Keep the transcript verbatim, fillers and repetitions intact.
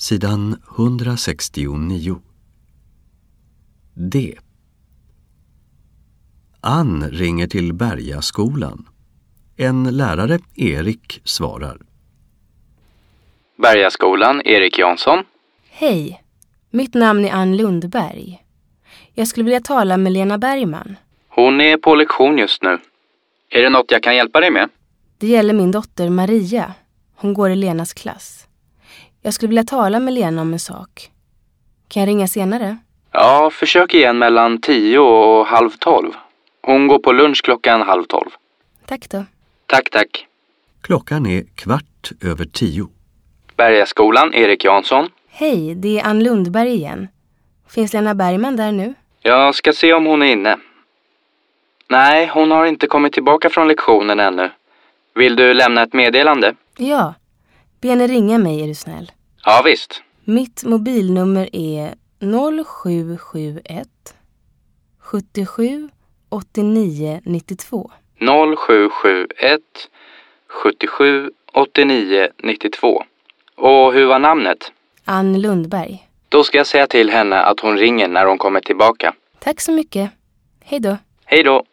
Sidan hundrasextionio. D. Ann ringer till Bergaskolan. En lärare, Erik, svarar. Bergaskolan, Erik Jansson. Hej, mitt namn är Ann Lundberg. Jag skulle vilja tala med Lena Bergman. Hon är på lektion just nu. Är det något jag kan hjälpa dig med? Det gäller min dotter Maria. Hon går i Lenas klass. Jag skulle vilja tala med Lena om en sak. Kan jag ringa senare? Ja, försök igen mellan tio och halv tolv. Hon går på lunch klockan halv tolv. Tack då. Tack, tack. Klockan är kvart över tio. Bergaskolan, Erik Jansson. Hej, det är Ann Lundberg igen. Finns Lena Bergman där nu? Jag ska se om hon är inne. Nej, hon har inte kommit tillbaka från lektionen ännu. Vill du lämna ett meddelande? Ja, be henne ringa mig är du snäll. Ja, visst. Mitt mobilnummer är noll sju sju ett sjuttiosju åttionio nittiotvå. noll sju sju ett sjuttiosju åttionio nittiotvå. Och hur var namnet? Ann Lundberg. Då ska jag säga till henne att hon ringer när hon kommer tillbaka. Tack så mycket. Hej då. Hej då.